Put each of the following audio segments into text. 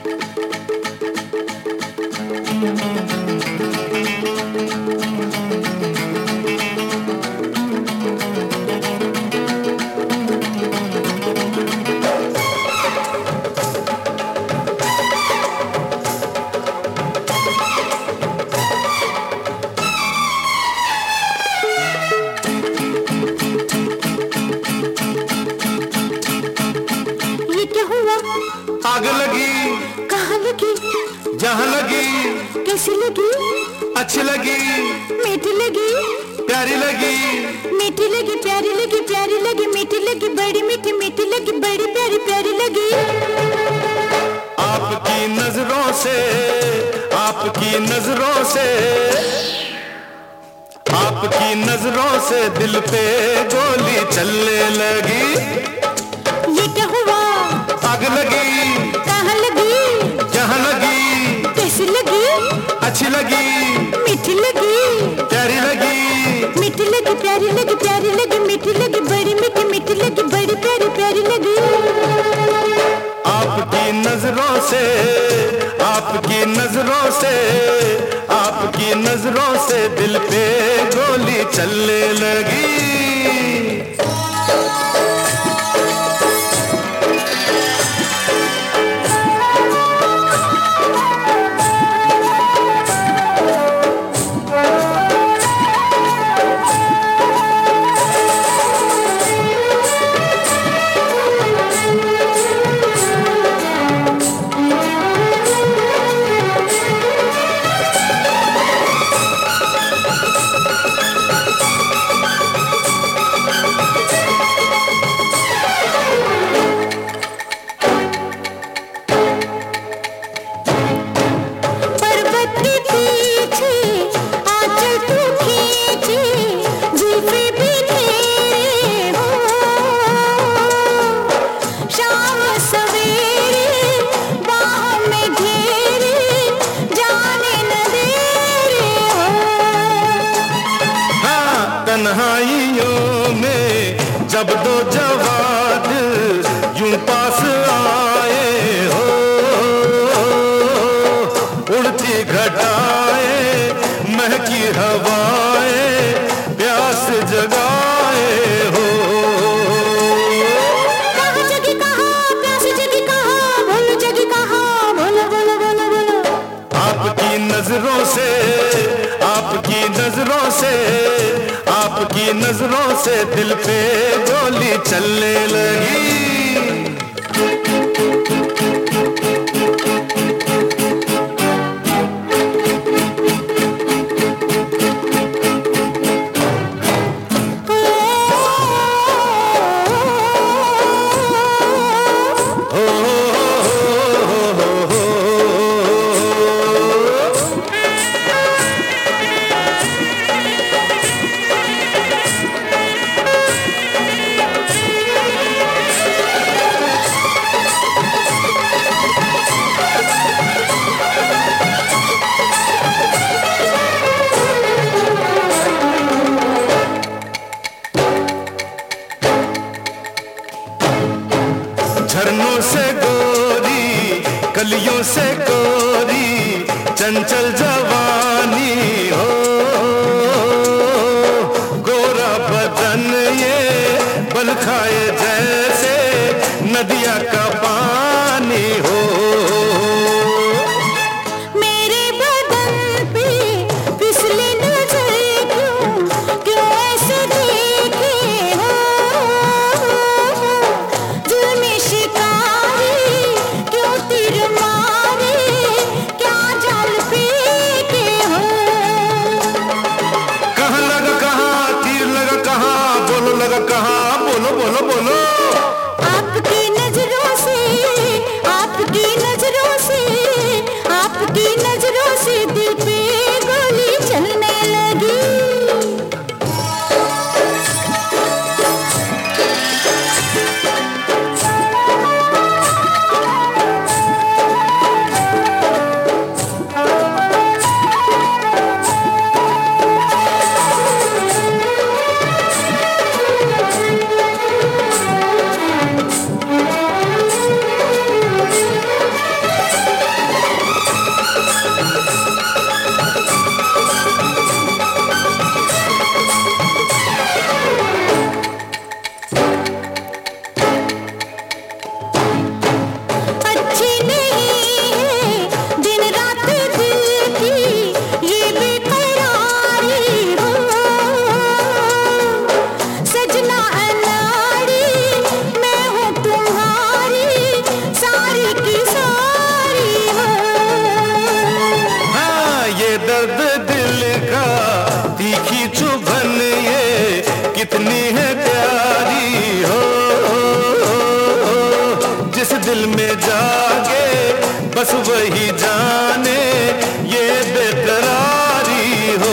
आग लगी कहाँ लगी, जहाँ लगी, कैसी लगी, अच्छी लगी, मीठी लगी, प्यारी लगी, मीठी लगी, प्यारी लगी, प्यारी लगी, मीठी लगी, बड़ी मीठी मीठी लगी, बड़ी प्यारी प्यारी लगी। आपकी नजरों से, आपकी नजरों से, आपकी नजरों से दिल पे गोली चलने लगी। ये क्या हुआ, आग लगी कहाँ लगी, जहाँ लगी, कैसी लगी, अच्छी लगी, मीठी लगी, प्यारी लगी, मीठी लगी, प्यारी लगी, प्यारी लगी, मीठी लगी, बड़ी मीठी मीठी लगी, बड़ी प्यारी प्यारी लगी। आपकी नजरों से, आपकी नजरों से, आपकी नजरों से दिल पे गोली चलने लगी। तन्हाइयों में जब दो जवान यूं पास आए हो, उड़ती घटाएं महकी हवाएं प्यास जगाए हो। कहाँ जगी कहाँ, प्यास जगी कहाँ, भूल जगी कहाँ, बोलो बोलो बोलो बोलो। आपकी नजरों से, आपकी नजरों से, आपकी नजरों से दिल पे गोली चलने लगी। झरनों से गोरी, कलियों से गोरी, चंचल जवानी हो, गोरा बदन ये बल खाए जैसे नदिया का पानी हो। मेरे बदन पे फिसले नजर क्यों, क्यों ऐसे देखे हो, जुल्मी शिकारी क्यों तीर मारे, क्या जाल फेंके जागे, बस वही जाने ये बेकरारी हो।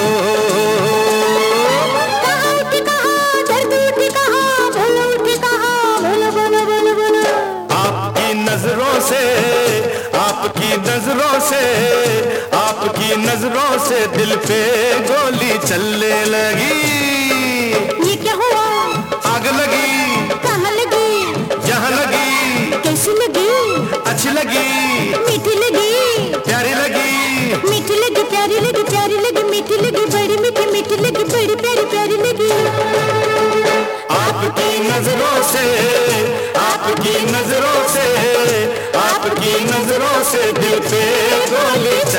कहाँ उठी कहाँ, दर्द उठी कहाँ, बोलो उठी कहाँ, बोलो बोलो बोलो बोलो। आपकी नजरों से, आपकी नजरों से, आपकी नजरों से दिल पे गोली चलने लगी। ये क्या हुआ? आग लगी। कहाँ लगी? यहाँ लगी। कैसी लगी? अच्छी लगी। मीठी लगी। प्यारी लगी। मीठी लगी, प्यारी लगी, प्यारी लगी, मीठी लगी, बड़ी मीठी मीठी लगी, बड़ी प्यारी प्यारी लगी। आपकी नजरों से, आपकी नजरों से, आपकी नजरों से दिल पे गोली